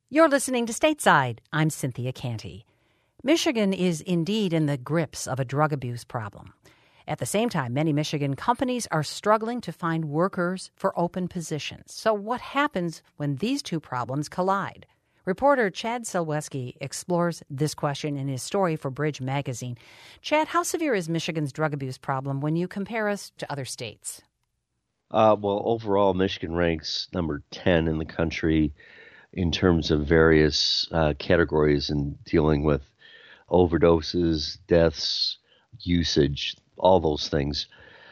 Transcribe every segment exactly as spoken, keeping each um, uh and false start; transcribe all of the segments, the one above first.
You're listening to Stateside. I'm Cynthia Canty. Michigan is indeed in the grips of a drug abuse problem. At the same time, many Michigan companies are struggling to find workers for open positions. So what happens when these two problems collide? Reporter Chad Selweski explores this question in his story for Bridge Magazine. Chad, how severe is Michigan's drug abuse problem when you compare us to other states? Uh, well, overall, Michigan ranks number ten in the country in terms of various uh, categories in dealing with overdoses, deaths, usage, all those things.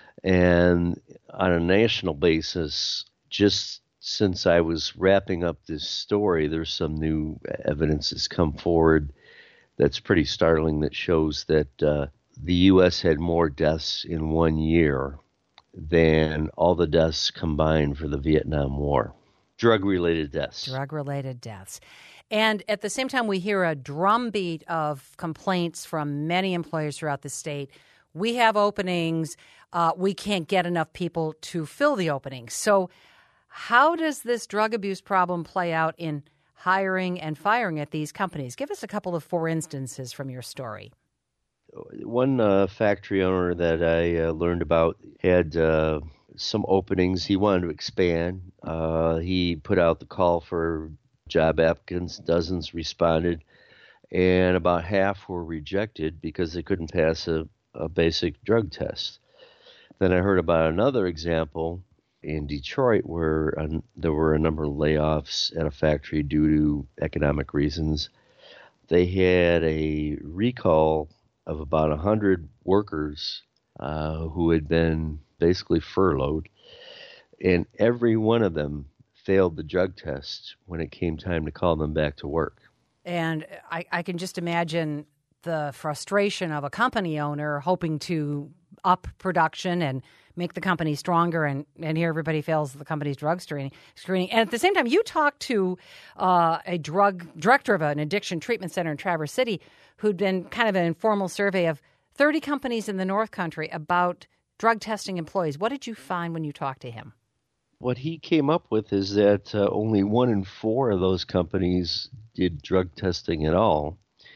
And on a national basis, just since I was wrapping up this story, there's some new evidence that's come forward that's pretty startling that shows that uh, the U S had more deaths in one year than all the deaths combined for the Vietnam War. Drug-related deaths. Drug-related deaths. And at the same time, we hear a drumbeat of complaints from many employers throughout the state. We have openings. Uh, we can't get enough people to fill the openings. So how does this drug abuse problem play out in hiring and firing at these companies? Give us a couple of four instances from your story. One uh, factory owner that I uh, learned about had uh, some openings. He wanted to expand. Uh, he put out the call for job applicants. Dozens responded, and about half were rejected because they couldn't pass a, a basic drug test. Then I heard about another example in Detroit where uh, there were a number of layoffs at a factory due to economic reasons. They had a recall of about one hundred workers uh, who had been basically furloughed, and every one of them failed the drug test when it came time to call them back to work. And I, I can just imagine the frustration of a company owner hoping to up production and make the company stronger, and, and here everybody fails the company's drug screening. screening. And at the same time, you talked to uh, a drug director of an addiction treatment center in Traverse City who'd been kind of an informal survey of thirty companies in the North Country about drug testing employees. What did you find when you talked to him? What he came up with is that uh, only one in four of those companies did drug testing at all.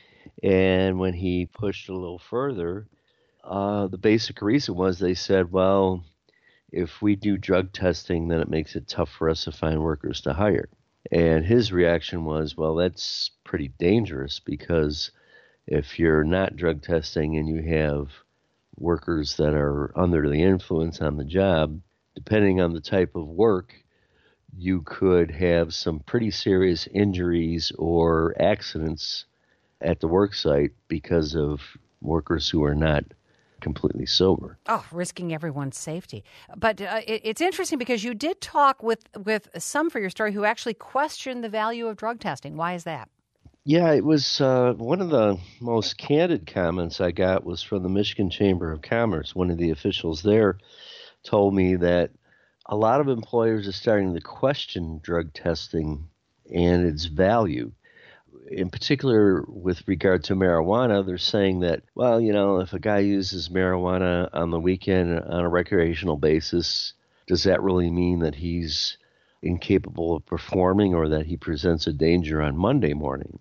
And when he pushed a little further, uh, the basic reason was they said, well, if we do drug testing, then it makes it tough for us to find workers to hire. And his reaction was, well, that's pretty dangerous because if you're not drug testing and you have workers that are under the influence on the job, depending on the type of work, you could have some pretty serious injuries or accidents at the work site because of workers who are not completely sober. Oh, risking everyone's safety. But uh, it, it's interesting because you did talk with, with some for your story who actually questioned the value of drug testing. Why is that? Yeah, it was uh, one of the most candid comments I got was from the Michigan Chamber of Commerce. One of the officials there told me that a lot of employers are starting to question drug testing and its value. In particular, with regard to marijuana, they're saying that, well, you know, if a guy uses marijuana on the weekend on a recreational basis, does that really mean that he's incapable of performing or that he presents a danger on Monday morning?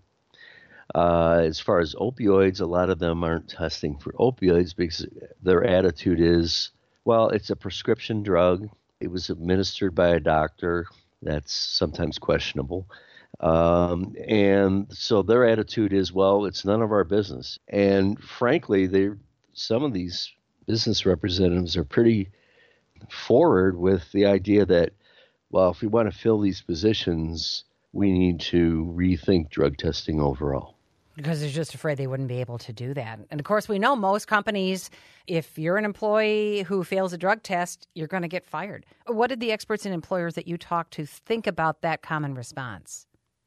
Uh, as far as opioids, a lot of them aren't testing for opioids because their attitude is, well, it's a prescription drug. It was administered by a doctor. That's sometimes questionable. Um, and so their attitude is, well, it's none of our business. And frankly, they some of these business representatives are pretty forward with the idea that, well, if we want to fill these positions, we need to rethink drug testing overall. Because they're just afraid they wouldn't be able to do that. And, of course, we know most companies, if you're an employee who fails a drug test, you're going to get fired. What did the experts and employers that you talked to think about that common response?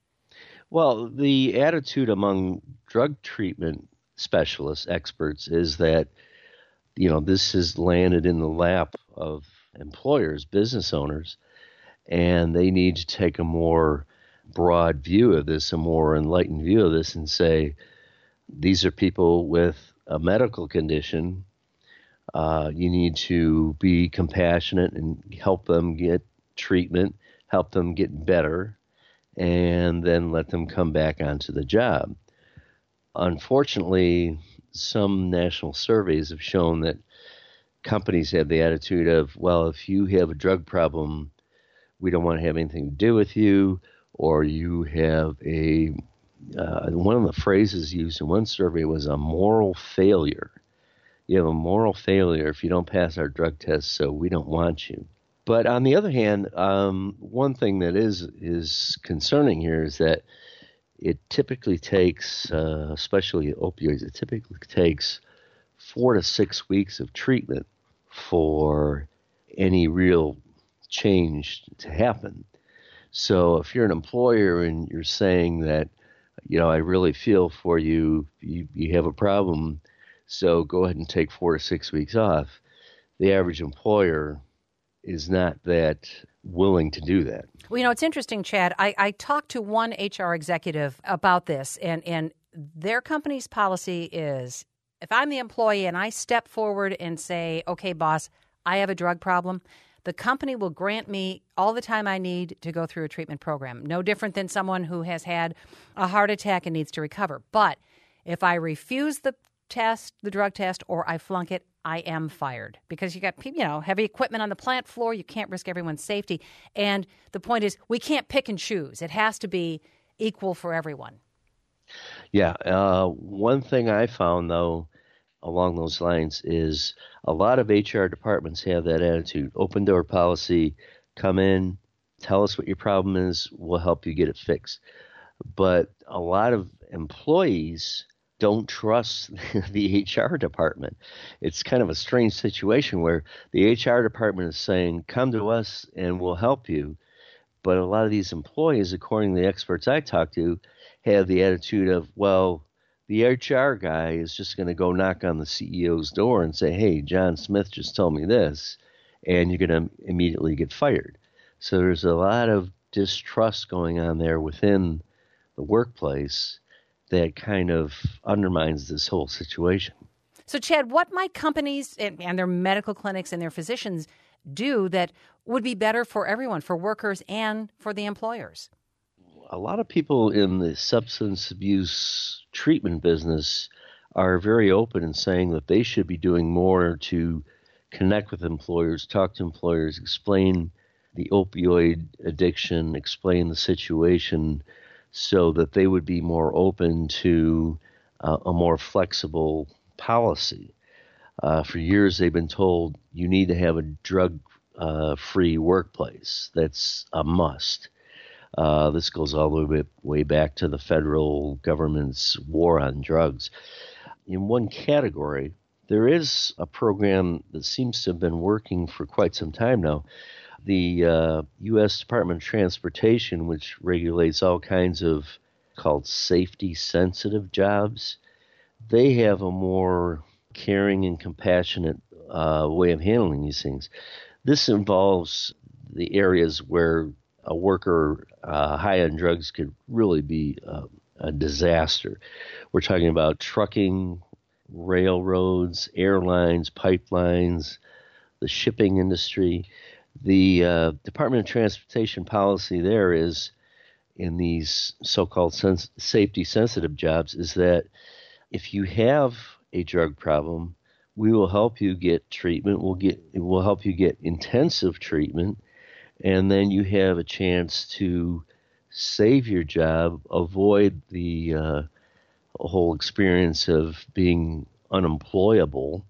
Well, the attitude among drug treatment specialists, experts, is that, you know, this has landed in the lap of employers, business owners, and they need to take a more broad view of this, a more enlightened view of this, and say, these are people with a medical condition. Uh, you need to be compassionate and help them get treatment, help them get better. and then let them come back onto the job. Unfortunately, some national surveys have shown that companies have the attitude of, well, if you have a drug problem, we don't want to have anything to do with you, or you have a, uh, one of the phrases used in one survey was a moral failure. You have a moral failure if you don't pass our drug test, so we don't want you. But on the other hand, um, one thing that is is concerning here is that it typically takes, uh, especially opioids, it typically takes four to six weeks of treatment for any real change to happen. So if you're an employer and you're saying that, you know, I really feel for you, you, you have a problem, so go ahead and take four to six weeks off, the average employer is not that willing to do that. Well, you know, it's interesting, Chad. I, I talked to one H R executive about this, and, and their company's policy is if I'm the employee and I step forward and say, okay, boss, I have a drug problem, the company will grant me all the time I need to go through a treatment program. No different than someone who has had a heart attack and needs to recover. But if I refuse the test, the drug test, or I flunk it, I am fired because you got, you know, heavy equipment on the plant floor. You can't risk everyone's safety. And the point is, we can't pick and choose. It has to be equal for everyone. Yeah. Uh, one thing I found, though, along those lines is a lot of H R departments have that attitude. Open door policy, come in, tell us what your problem is, we'll help you get it fixed. But a lot of employees don't trust the H R department. It's kind of a strange situation where the H R department is saying, come to us and we'll help you. But a lot of these employees, according to the experts I talked to, have the attitude of, well, the H R guy is just going to go knock on the C E O's door and say, hey, John Smith just told me this, and you're going to immediately get fired. So there's a lot of distrust going on there within the workplace that kind of undermines this whole situation. So, Chad, what might companies and, and their medical clinics and their physicians do that would be better for everyone, for workers and for the employers? A lot of people in the substance abuse treatment business are very open in saying that they should be doing more to connect with employers, talk to employers, explain the opioid addiction, explain the situation so that they would be more open to uh, a more flexible policy. Uh, for years, they've been told you need to have a drug-free uh, workplace. That's a must. Uh, this goes all the way, way back to the federal government's war on drugs. In one category, there is a program that seems to have been working for quite some time now. The uh, U S Department of Transportation, which regulates all kinds of called safety-sensitive jobs, they have a more caring and compassionate uh, way of handling these things. This involves the areas where a worker uh, high on drugs could really be uh, a disaster. We're talking about trucking, railroads, airlines, pipelines, the shipping industry. The uh, Department of Transportation policy there is, in these so-called sens- safety-sensitive jobs, is that if you have a drug problem, we will help you get treatment. We'll get we'll help you get intensive treatment, and then you have a chance to save your job, avoid the uh, whole experience of being unemployable,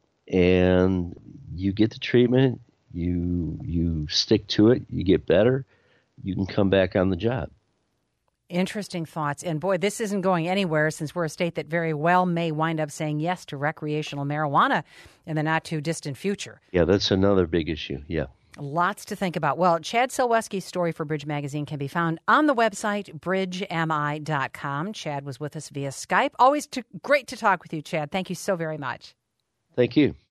and you get the treatment. You you stick to it, you get better, you can come back on the job. Interesting thoughts. And boy, this isn't going anywhere since we're a state that very well may wind up saying yes to recreational marijuana in the not too distant future. Yeah, that's another big issue. Yeah. Lots to think about. Well, Chad Silweski's story for Bridge Magazine can be found on the website, bridge m i dot com. Chad was with us via Skype. Always to, great to talk with you, Chad. Thank you so very much. Thank you.